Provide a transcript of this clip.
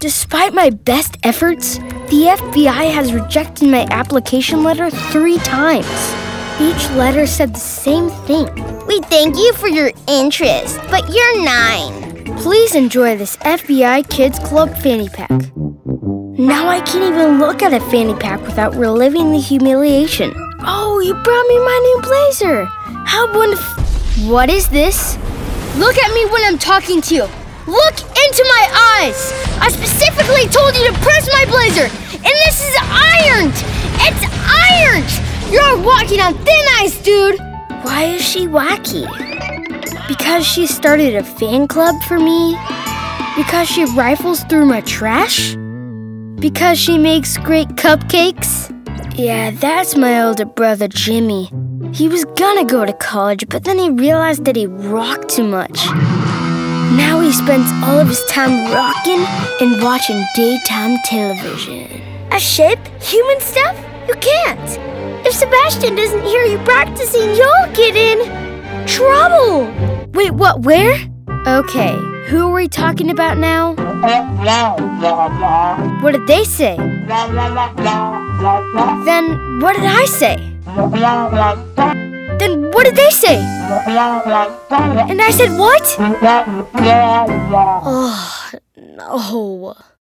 Despite my best efforts, the FBI has rejected my application letter 3 times. Each letter said the same thing. We thank you for your interest, but you're 9. Please enjoy this FBI Kids Club fanny pack. Now I can't even look at a fanny pack without reliving the humiliation. Oh, you brought me my new blazer. How wonderful. What is this? Look at me when I'm talking to you. Look into my eyes. I specifically told you to press my blazer, and this is ironed. It's ironed. You're walking on thin ice, dude. Why is she wacky? Because she started a fan club for me? Because she rifles through my trash? Because she makes great cupcakes? Yeah, that's my older brother, Jimmy. He was gonna go to college, but then he realized that he rocked too much. Now he spends all of his time rocking and watching daytime television. A ship? Human stuff? You can't. If Sebastian doesn't hear you practicing, you'll get in trouble. Wait, what? Where? Okay, who are we talking about now? What did they say? Then what did I say? Then what did they say? And I said what? Oh, no.